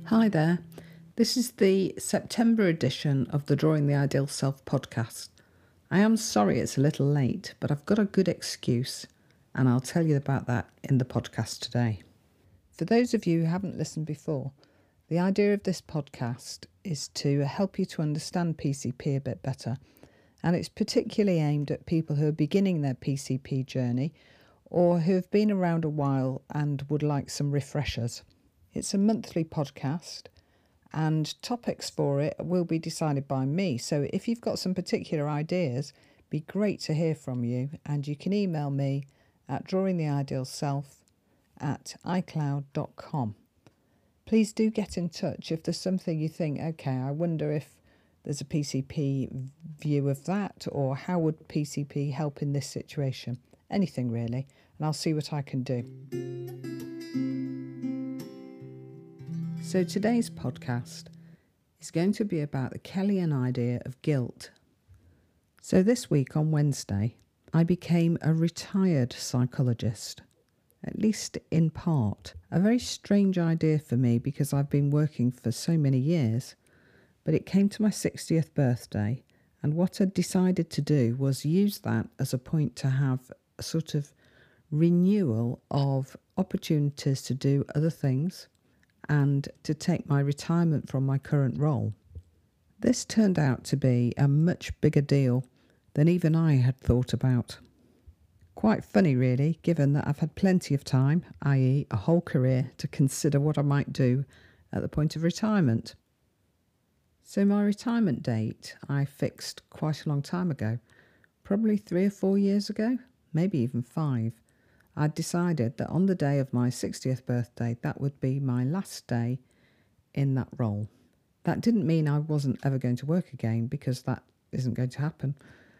Hi there. This is the September edition of the Drawing the Ideal Self podcast. I am sorry it's a little late, but I've got a good excuse, and I'll tell you about that in the podcast today. For those of you who haven't listened before, the idea of this podcast is to help you to understand PCP a bit better, and it's particularly aimed at people who are beginning their PCP journey or who have been around a while and would like some refreshers. It's a monthly podcast and topics for it will be decided by me. So if you've got some particular ideas, it'd be great to hear from you, and you can email me at drawingtheidealself@icloud.com. Please do get in touch if there's something you think, okay, I wonder if there's a PCP view of that, or how would PCP help in this situation? Anything really, and I'll see what I can do. So today's podcast is going to be about the Kellyan idea of guilt. So this week on Wednesday, I became a retired psychologist, at least in part. A very strange idea for me because I've been working for so many years, but it came to my 60th birthday, and what I decided to do was use that as a point to have a sort of renewal of opportunities to do other things and to take my retirement from my current role. This turned out to be a much bigger deal than even I had thought about. Quite funny really, given that I've had plenty of time, i.e. a whole career, to consider what I might do at the point of retirement. So my retirement date I fixed quite a long time ago, probably 3 or 4 years ago, maybe even 5. I'd decided that on the day of my 60th birthday, that would be my last day in that role. That didn't mean I wasn't ever going to work again, because that isn't going to happen.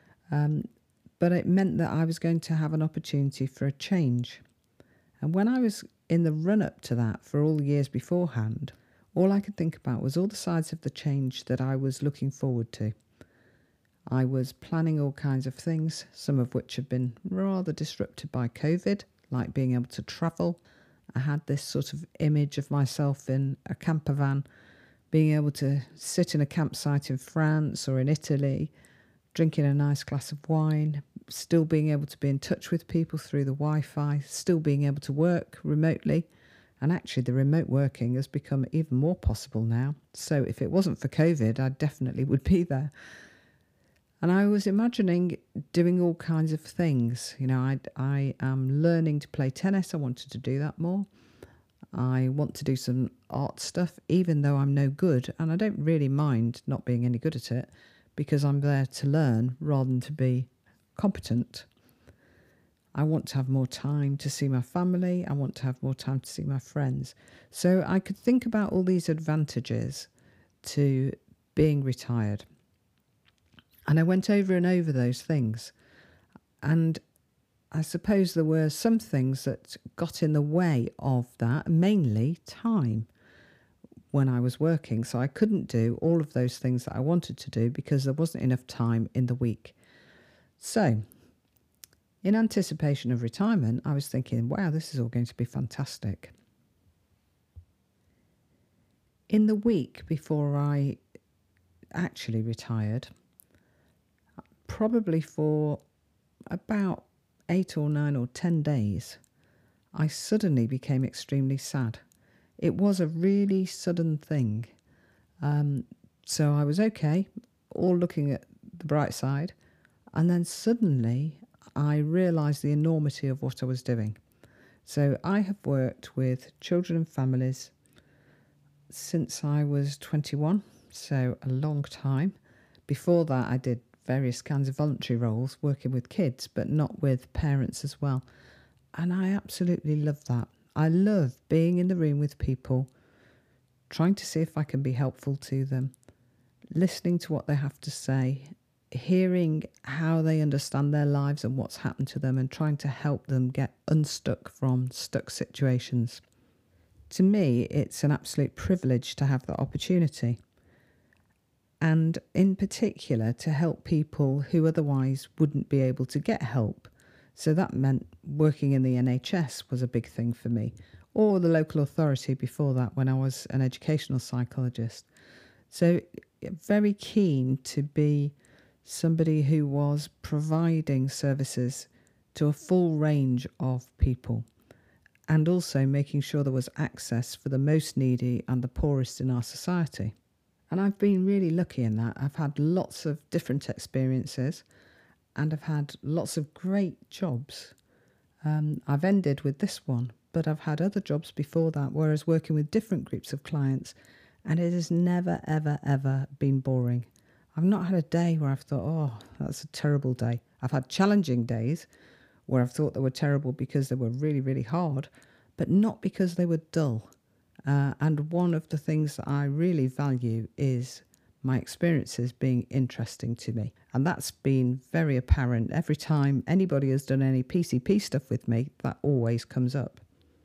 But it meant that I was going to have an opportunity for a change. And when I was in the run-up to that for all the years beforehand, all I could think about was all the sides of the change that I was looking forward to. I was planning all kinds of things, some of which have been rather disrupted by COVID, like being able to travel. I had this sort of image of myself in a camper van, being able to sit in a campsite in France or in Italy, drinking a nice glass of wine, still being able to be in touch with people through the Wi-Fi, still being able to work remotely. And actually the remote working has become even more possible now. So if it wasn't for COVID, I definitely would be there. And I was imagining doing all kinds of things. You know, I am learning to play tennis. I wanted to do that more. I want to do some art stuff, even though I'm no good. And I don't really mind not being any good at it, because I'm there to learn rather than to be competent. I want to have more time to see my family. I want to have more time to see my friends. So I could think about all these advantages to being retired. And I went over and over those things. And I suppose there were some things that got in the way of that, mainly time when I was working. So I couldn't do all of those things that I wanted to do because there wasn't enough time in the week. So in anticipation of retirement, I was thinking, wow, this is all going to be fantastic. In the week before I actually retired, probably for about 8 or 9 or 10 days, I suddenly became extremely sad. It was a really sudden thing. So I was okay, all looking at the bright side, and then suddenly I realised the enormity of what I was doing. So I have worked with children and families since I was 21, so a long time. Before that, I did various kinds of voluntary roles, working with kids, but not with parents as well. And I absolutely love that. I love being in the room with people, trying to see if I can be helpful to them, listening to what they have to say, hearing how they understand their lives and what's happened to them, and trying to help them get unstuck from stuck situations. To me, it's an absolute privilege to have that opportunity. And in particular, to help people who otherwise wouldn't be able to get help. So that meant working in the NHS was a big thing for me, or the local authority before that when I was an educational psychologist. So very keen to be somebody who was providing services to a full range of people, and also making sure there was access for the most needy and the poorest in our society. And I've been really lucky in that. I've had lots of different experiences and I've had lots of great jobs. I've ended with this one, but I've had other jobs before that where I was working with different groups of clients, and it has never, ever, ever been boring. I've not had a day where I've thought, oh, that's a terrible day. I've had challenging days where I've thought they were terrible because they were really, really hard, but not because they were dull. And one of the things that I really value is my experiences being interesting to me. And that's been very apparent. Every time anybody has done any PCP stuff with me, that always comes up.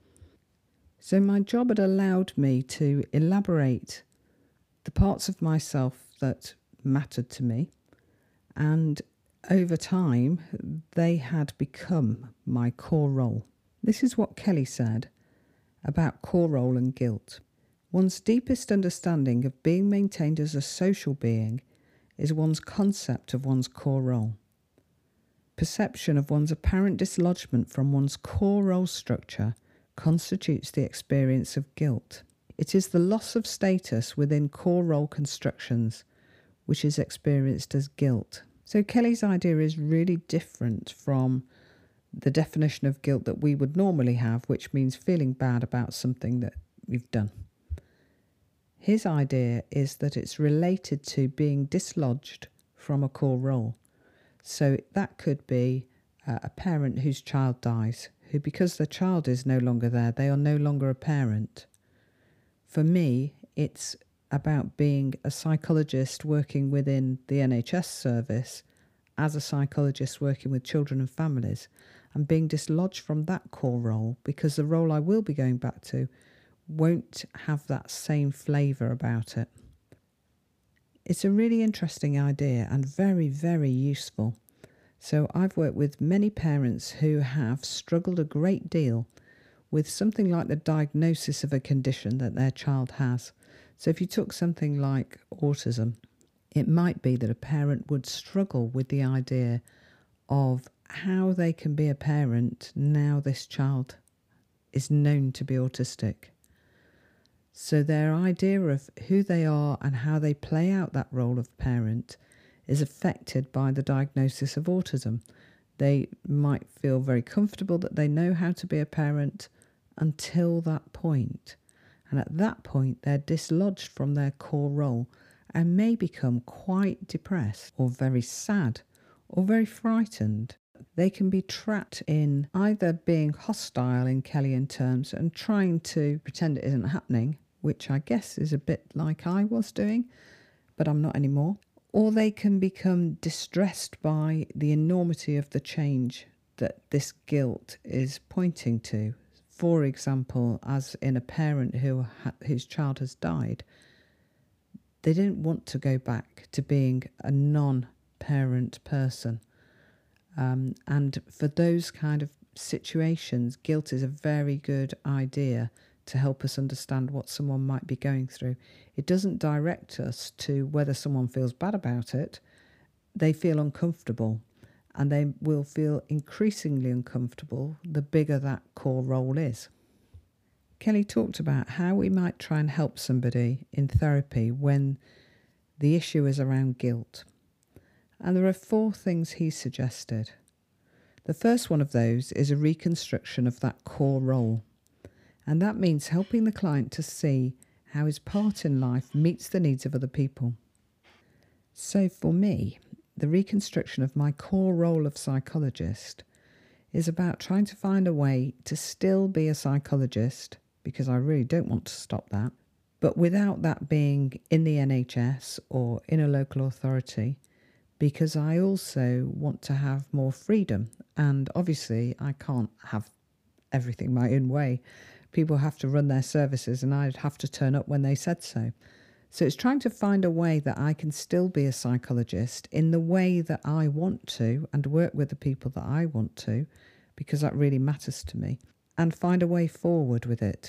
So my job had allowed me to elaborate the parts of myself that mattered to me. And over time, they had become my core role. This is what Kelly said about core role and guilt. One's deepest understanding of being maintained as a social being is one's concept of one's core role. Perception of one's apparent dislodgement from one's core role structure constitutes the experience of guilt. It is the loss of status within core role constructions which is experienced as guilt. So Kelly's idea is really different from the definition of guilt that we would normally have, which means feeling bad about something that we've done. His idea is that it's related to being dislodged from a core role. So that could be a parent whose child dies, who, because the child is no longer there, they are no longer a parent. For me, it's about being a psychologist working within the NHS service as a psychologist working with children and families, and being dislodged from that core role because the role I will be going back to won't have that same flavour about it. It's a really interesting idea and very, very useful. So I've worked with many parents who have struggled a great deal with something like the diagnosis of a condition that their child has. So if you took something like autism, it might be that a parent would struggle with the idea of how they can be a parent now this child is known to be autistic. So their idea of who they are and how they play out that role of parent is affected by the diagnosis of autism. They might feel very comfortable that they know how to be a parent until that point. And at that point, they're dislodged from their core role and may become quite depressed or very sad or very frightened. They can be trapped in either being hostile in Kellyan terms and trying to pretend it isn't happening, which I guess is a bit like I was doing, but I'm not anymore. Or they can become distressed by the enormity of the change that this guilt is pointing to. For example, as in a parent whose child has died, they didn't want to go back to being a non-parent person. And for those kind of situations, guilt is a very good idea to help us understand what someone might be going through. It doesn't direct us to whether someone feels bad about it. They feel uncomfortable, and they will feel increasingly uncomfortable the bigger that core role is. Kelly talked about how we might try and help somebody in therapy when the issue is around guilt. And there are 4 things he suggested. The first one of those is a reconstruction of that core role. And that means helping the client to see how his part in life meets the needs of other people. So for me, the reconstruction of my core role of psychologist is about trying to find a way to still be a psychologist, because I really don't want to stop that, but without that being in the NHS or in a local authority, because I also want to have more freedom. And obviously I can't have everything my own way. People have to run their services and I'd have to turn up when they said so. So it's trying to find a way that I can still be a psychologist in the way that I want to and work with the people that I want to, because that really matters to me. and find a way forward with it.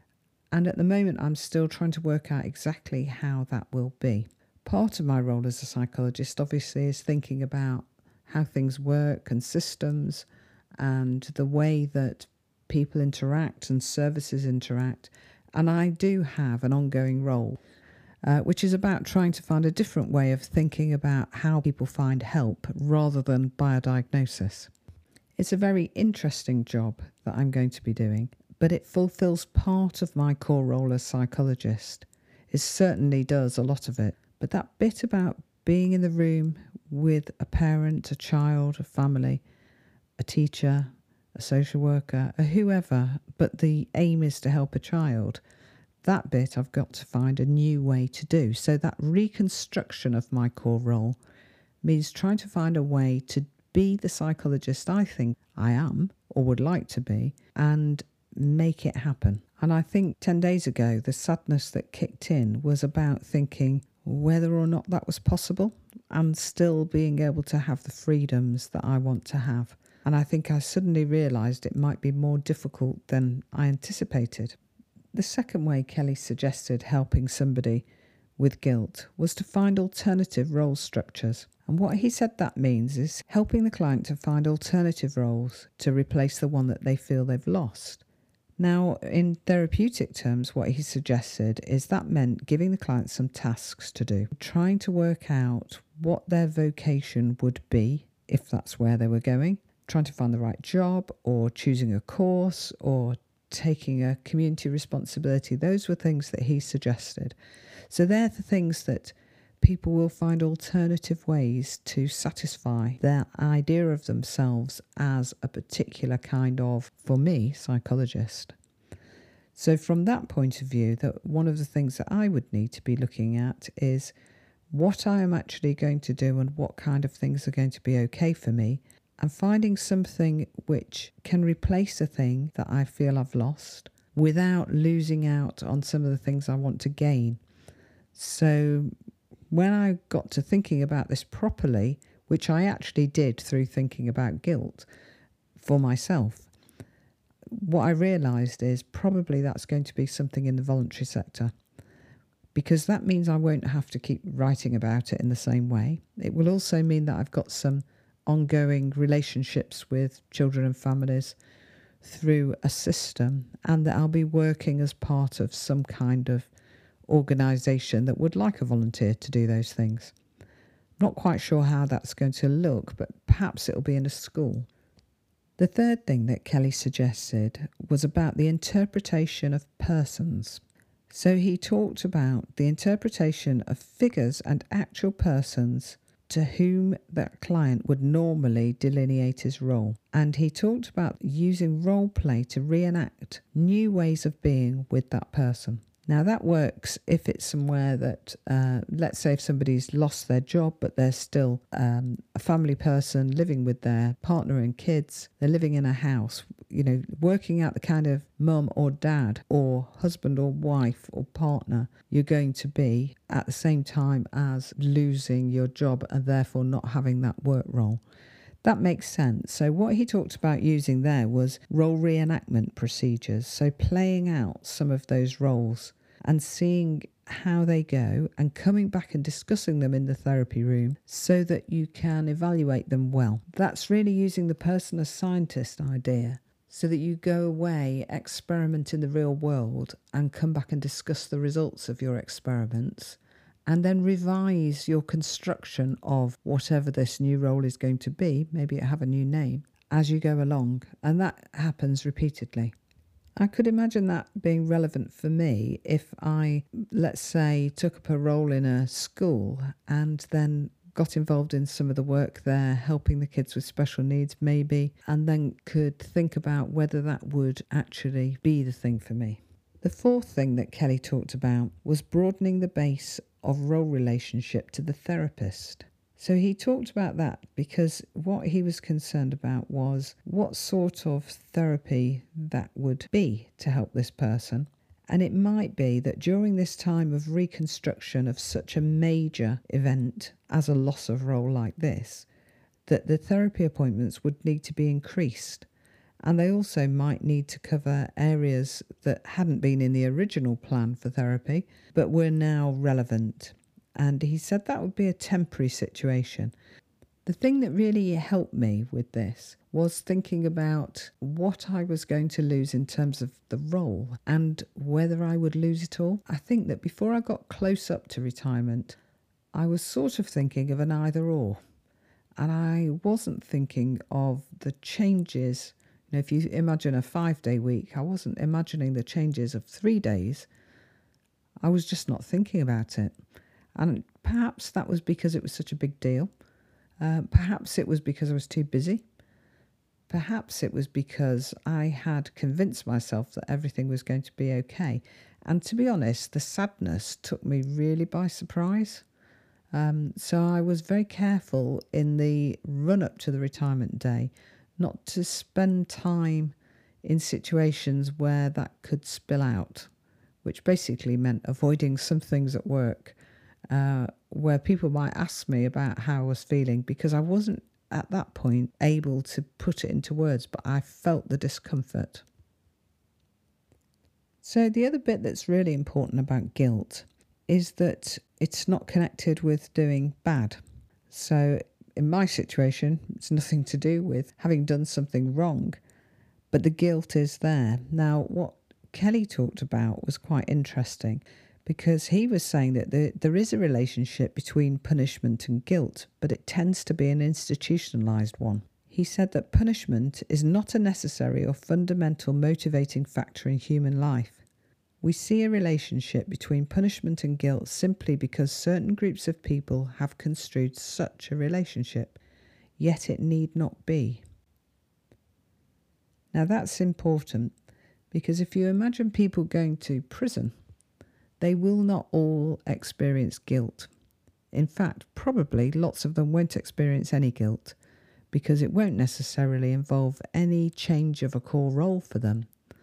And at the moment, I'm still trying to work out exactly how that will be. Part of my role as a psychologist, obviously, is thinking about how things work and systems and the way that people interact and services interact. And I do have an ongoing role, which is about trying to find a different way of thinking about how people find help rather than by a diagnosis. It's a very interesting job that I'm going to be doing, but it fulfills part of my core role as psychologist. It certainly does a lot of it. But that bit about being in the room with a parent, a child, a family, a teacher, a social worker, a whoever, but the aim is to help a child, that bit I've got to find a new way to do. So that reconstruction of my core role means trying to find a way to be the psychologist I think I am or would like to be and make it happen. And I think 10 days ago, the sadness that kicked in was about thinking whether or not that was possible and still being able to have the freedoms that I want to have. And I think I suddenly realised it might be more difficult than I anticipated. The second way Kelly suggested helping somebody with guilt was to find alternative role structures. And what he said that means is helping the client to find alternative roles to replace the one that they feel they've lost. Now, in therapeutic terms, what he suggested is that meant giving the client some tasks to do, trying to work out what their vocation would be if that's where they were going, trying to find the right job or choosing a course or taking a community responsibility. Those were things that he suggested. So they're the things that people will find alternative ways to satisfy their idea of themselves as a particular kind of, for me, psychologist. So from that point of view, that one of the things that I would need to be looking at is what I am actually going to do and what kind of things are going to be okay for me, and finding something which can replace a thing that I feel I've lost without losing out on some of the things I want to gain. So when I got to thinking about this properly, which I actually did through thinking about guilt for myself, what I realised is probably that's going to be something in the voluntary sector, because that means I won't have to keep writing about it in the same way. It will also mean that I've got some ongoing relationships with children and families through a system, and that I'll be working as part of some kind of organisation that would like a volunteer to do those things. Not quite sure how that's going to look, but perhaps it'll be in a school. The third thing that Kelly suggested was about the interpretation of persons. So he talked about the interpretation of figures and actual persons to whom that client would normally delineate his role. And he talked about using role play to reenact new ways of being with that person. Now that works if it's somewhere that, let's say if somebody's lost their job, but they're still a family person living with their partner and kids, they're living in a house, working out the kind of mum or dad or husband or wife or partner you're going to be at the same time as losing your job and therefore not having that work role. That makes sense. So what he talked about using there was role reenactment procedures. So playing out some of those roles and seeing how they go and coming back and discussing them in the therapy room so that you can evaluate them well. That's really using the person as scientist idea, so that you go away, experiment in the real world and come back and discuss the results of your experiments, and then revise your construction of whatever this new role is going to be, maybe it have a new name, as you go along. And that happens repeatedly. I could imagine that being relevant for me if I, let's say, took up a role in a school and then got involved in some of the work there, helping the kids with special needs maybe, and then could think about whether that would actually be the thing for me. The fourth thing that Kelly talked about was broadening the base of role relationship to the therapist. So he talked about that because what he was concerned about was what sort of therapy that would be to help this person. And it might be that during this time of reconstruction of such a major event as a loss of role like this, that the therapy appointments would need to be increased. And they also might need to cover areas that hadn't been in the original plan for therapy, but were now relevant. And he said that would be a temporary situation. The thing that really helped me with this was thinking about what I was going to lose in terms of the role and whether I would lose it all. I think that before I got close up to retirement, I was sort of thinking of an either or. And I wasn't thinking of the changes. If you imagine a 5-day week, I wasn't imagining the changes of 3 days. I was just not thinking about it. And perhaps that was because it was such a big deal. Perhaps it was because I was too busy. Perhaps it was because I had convinced myself that everything was going to be okay. And to be honest, the sadness took me really by surprise. So I was very careful in the run-up to the retirement day not to spend time in situations where that could spill out, which basically meant avoiding some things at work where people might ask me about how I was feeling, because I wasn't at that point able to put it into words, but I felt the discomfort. So the other bit that's really important about guilt is that it's not connected with doing bad. So in my situation, it's nothing to do with having done something wrong, but the guilt is there. Now, what Kelly talked about was quite interesting, because he was saying that there is a relationship between punishment and guilt, but it tends to be an institutionalised one. He said that punishment is not a necessary or fundamental motivating factor in human life. We see a relationship between punishment and guilt simply because certain groups of people have construed such a relationship, yet it need not be. Now that's important, because if you imagine people going to prison, they will not all experience guilt. In fact, probably lots of them won't experience any guilt, because it won't necessarily involve any change of a core role for them.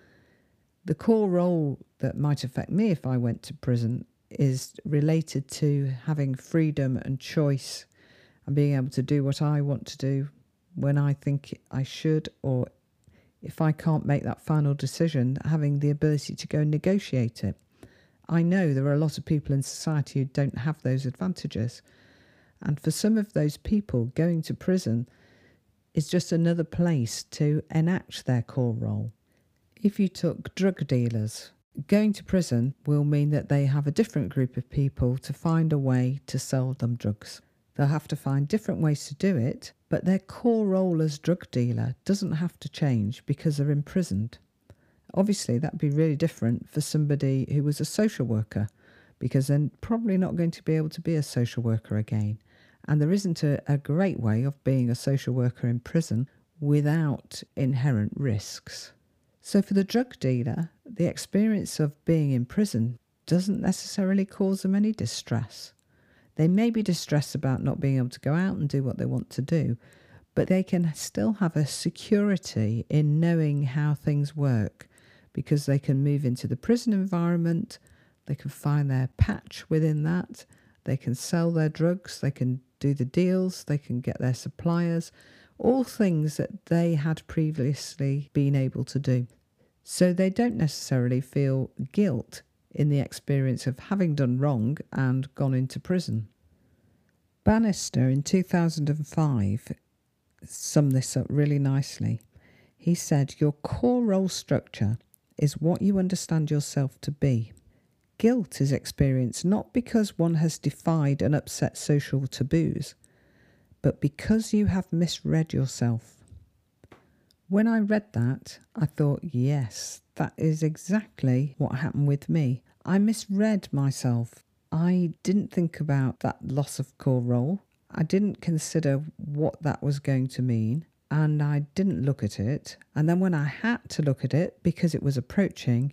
The core role that might affect me if I went to prison is related to having freedom and choice and being able to do what I want to do when I think I should, or if I can't make that final decision, having the ability to go and negotiate it. I know there are a lot of people in society who don't have those advantages. And for some of those people, going to prison is just another place to enact their core role. If you took drug dealers, going to prison will mean that they have a different group of people to find a way to sell them drugs. They'll have to find different ways to do it, but their core role as drug dealer doesn't have to change because they're imprisoned. Obviously, that'd be really different for somebody who was a social worker, because they're probably not going to be able to be a social worker again. And there isn't a great way of being a social worker in prison without inherent risks. So for the drug dealer, the experience of being in prison doesn't necessarily cause them any distress. They may be distressed about not being able to go out and do what they want to do, but they can still have a security in knowing how things work, because they can move into the prison environment, they can find their patch within that, they can sell their drugs, they can do the deals, they can get their suppliers, all things that they had previously been able to do. So they don't necessarily feel guilt in the experience of having done wrong and gone into prison. Bannister in 2005 summed this up really nicely. He said, "Your core role structure is what you understand yourself to be. Guilt is experienced not because one has defied and upset social taboos, but because you have misread yourself." When I read that, I thought, yes, that is exactly what happened with me. I misread myself. I didn't think about that loss of core role. I didn't consider what that was going to mean, and I didn't look at it. And then when I had to look at it, because it was approaching,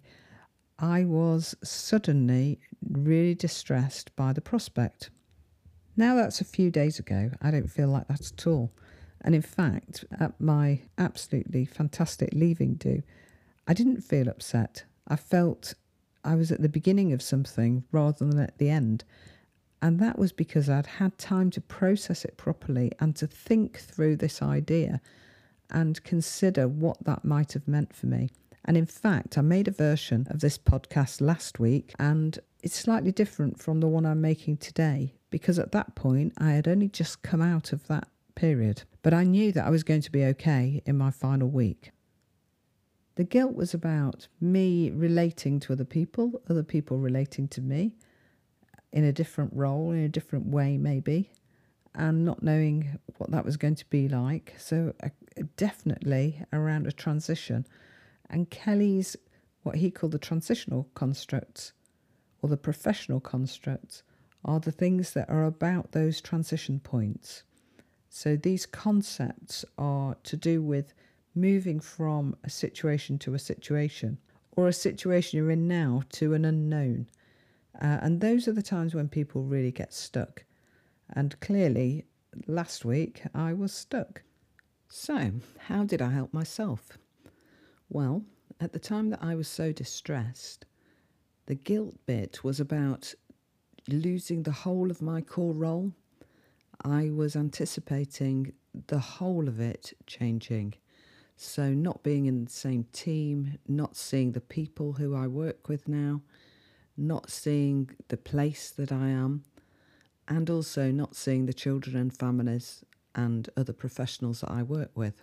I was suddenly really distressed by the prospect. Now that's a few days ago. I don't feel like that at all. And in fact, at my absolutely fantastic leaving do, I didn't feel upset. I felt I was at the beginning of something rather than at the end. And that was because I'd had time to process it properly and to think through this idea and consider what that might have meant for me. And in fact, I made a version of this podcast last week, and it's slightly different from the one I'm making today, because at that point I had only just come out of that period. But I knew that I was going to be okay in my final week. The guilt was about me relating to other people relating to me in a different role, in a different way maybe, and not knowing what that was going to be like. So definitely around a transition. And Kelly's, what he called the transitional constructs, or the professional constructs, are the things that are about those transition points. So these concepts are to do with moving from a situation to a situation, or a situation you're in now to an unknown. And those are the times when people really get stuck. And clearly, last week I was stuck. So, how did I help myself? Well, at the time that I was so distressed, the guilt bit was about losing the whole of my core role. I was anticipating the whole of it changing. So not being in the same team, not seeing the people who I work with now, not seeing the place that I am, and also not seeing the children and families and other professionals that I work with.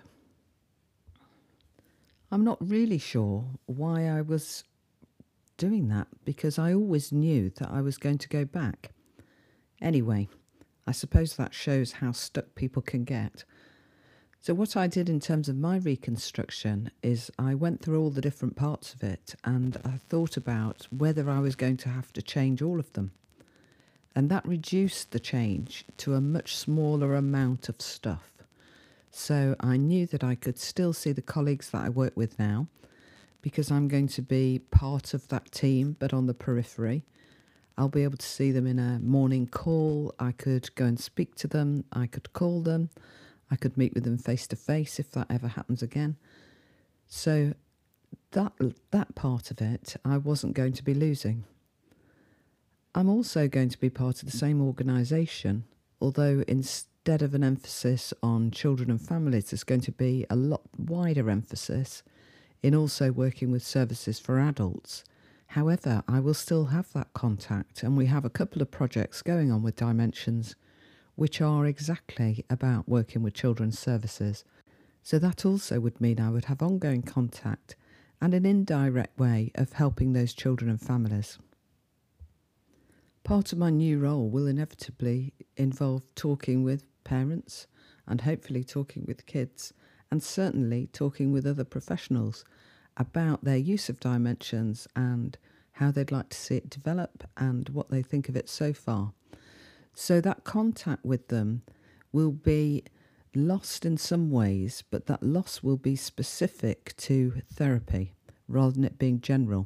I'm not really sure why I was doing that, because I always knew that I was going to go back. Anyway, I suppose that shows how stuck people can get. So what I did in terms of my reconstruction is I went through all the different parts of it, and I thought about whether I was going to have to change all of them. And that reduced the change to a much smaller amount of stuff. So I knew that I could still see the colleagues that I work with now, because I'm going to be part of that team, but on the periphery. I'll be able to see them in a morning call. I could go and speak to them. I could call them. I could meet with them face to face if that ever happens again. So that part of it, I wasn't going to be losing. I'm also going to be part of the same organisation, although instead of an emphasis on children and families, there's going to be a lot wider emphasis in also working with services for adults. However, I will still have that contact, and we have a couple of projects going on with Dimensions which are exactly about working with children's services. So that also would mean I would have ongoing contact and an indirect way of helping those children and families. Part of my new role will inevitably involve talking with parents and hopefully talking with kids, and certainly talking with other professionals about their use of Dimensions and how they'd like to see it develop and what they think of it so far. So that contact with them will be lost in some ways, but that loss will be specific to therapy rather than it being general.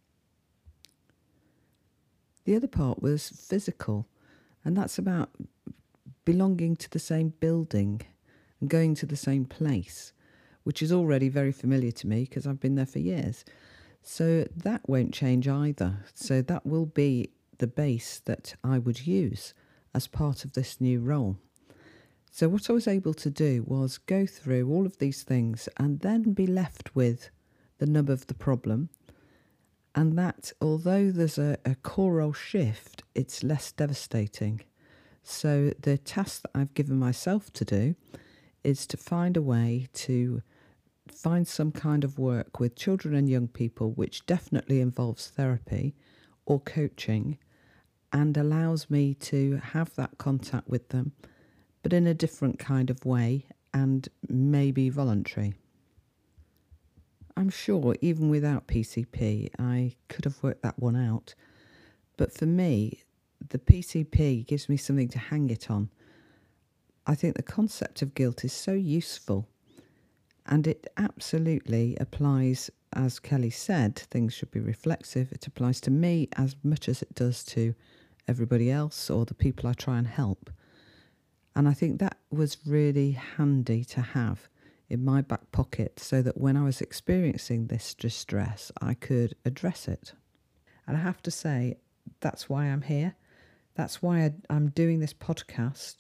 The other part was physical, and that's about belonging to the same building and going to the same place, which is already very familiar to me because I've been there for years. So that won't change either. So that will be the base that I would use as part of this new role. So what I was able to do was go through all of these things and then be left with the nub of the problem, and that although there's a core role shift, it's less devastating. So the task that I've given myself to do is to find a way to find some kind of work with children and young people which definitely involves therapy or coaching, and allows me to have that contact with them, but in a different kind of way and maybe voluntary. I'm sure even without PCP, I could have worked that one out. But for me, the PCP gives me something to hang it on. I think the concept of guilt is so useful, and it absolutely applies, as Kelly said, things should be reflexive. It applies to me as much as it does to everybody else or the people I try and help. And I think that was really handy to have in my back pocket so that when I was experiencing this distress, I could address it. And I have to say, that's why I'm here. That's why I'm doing this podcast,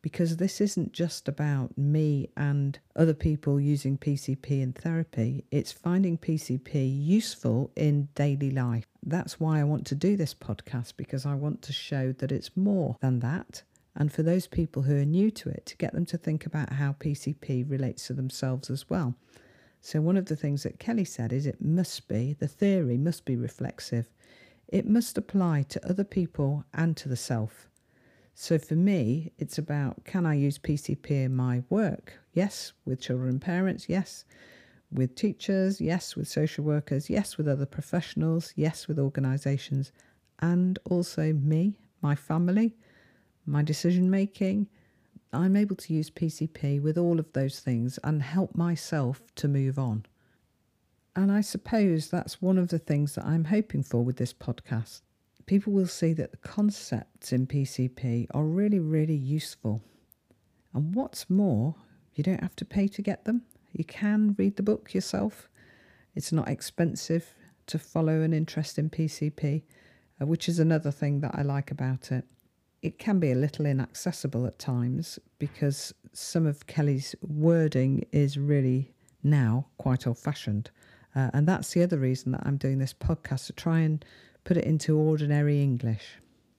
because this isn't just about me and other people using PCP in therapy. It's finding PCP useful in daily life. That's why I want to do this podcast, because I want to show that it's more than that. And for those people who are new to it, to get them to think about how PCP relates to themselves as well. So one of the things that Kelly said is the theory must be reflexive. It must apply to other people and to the self. So for me, it's about, can I use PCP in my work? Yes, with children and parents. Yes, with teachers. Yes, with social workers. Yes, with other professionals. Yes, with organisations. And also me, my family, my decision making. I'm able to use PCP with all of those things and help myself to move on. And I suppose that's one of the things that I'm hoping for with this podcast. People will see that the concepts in PCP are really, really useful. And what's more, you don't have to pay to get them. You can read the book yourself. It's not expensive to follow an interest in PCP, which is another thing that I like about it. It can be a little inaccessible at times because some of Kelly's wording is really now quite old-fashioned. And that's the other reason that I'm doing this podcast, to try and put it into ordinary English.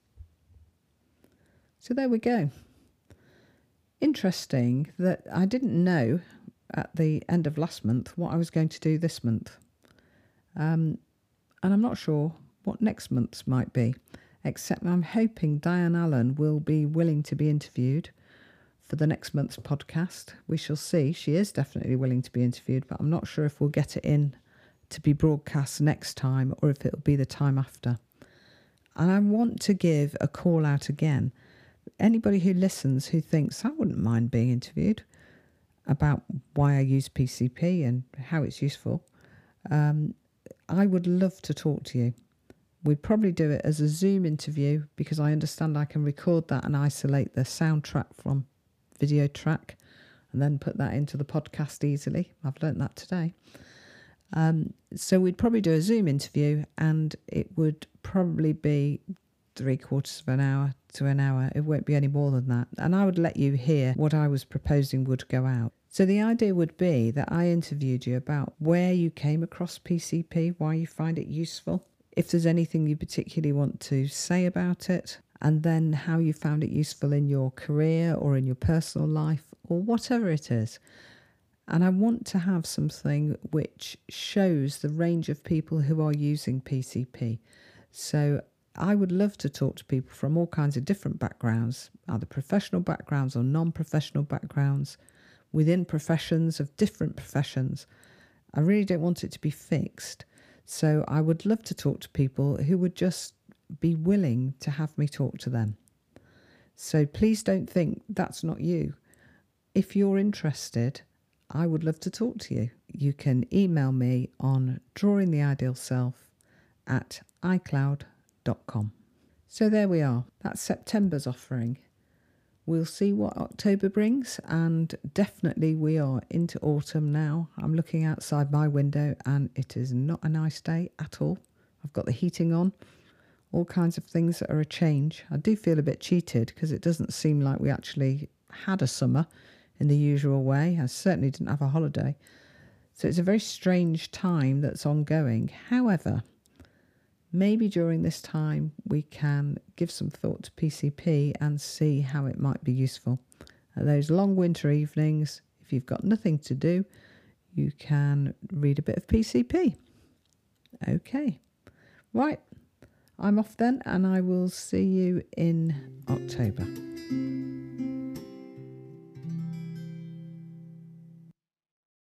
So there we go. Interesting that I didn't know at the end of last month what I was going to do this month. And I'm not sure what next month's might be, except I'm hoping Diane Allen will be willing to be interviewed for the next month's podcast. We shall see. She is definitely willing to be interviewed, but I'm not sure if we'll get it in to be broadcast next time or if it'll be the time after. And I want to give a call out again. Anybody who listens who thinks, I wouldn't mind being interviewed about why I use PCP and how it's useful, I would love to talk to you. We'd probably do it as a Zoom interview, because I understand I can record that and isolate the sound track from video track and then put that into the podcast easily. I've learnt that today. So we'd probably do a Zoom interview, and it would probably be 3/4 of an hour to an hour. It won't be any more than that. And I would let you hear what I was proposing would go out. So the idea would be that I interviewed you about where you came across PCP, why you find it useful, if there's anything you particularly want to say about it, and then how you found it useful in your career or in your personal life or whatever it is. And I want to have something which shows the range of people who are using PCP. So I would love to talk to people from all kinds of different backgrounds, either professional backgrounds or non-professional backgrounds, within professions of different professions. I really don't want it to be fixed. So I would love to talk to people who would just be willing to have me talk to them. So please don't think that's not you. If you're interested, I would love to talk to you. You can email me on drawingtheidealself@icloud.com. So there we are. That's September's offering. We'll see what October brings, and definitely we are into autumn now. I'm looking outside my window and it is not a nice day at all. I've got the heating on, all kinds of things that are a change. I do feel a bit cheated because it doesn't seem like we actually had a summer in the usual way. I certainly didn't have a holiday. So it's a very strange time that's ongoing. However, maybe during this time we can give some thought to PCP and see how it might be useful. At those long winter evenings, if you've got nothing to do, you can read a bit of PCP. Okay, right, I'm off then, and I will see you in October.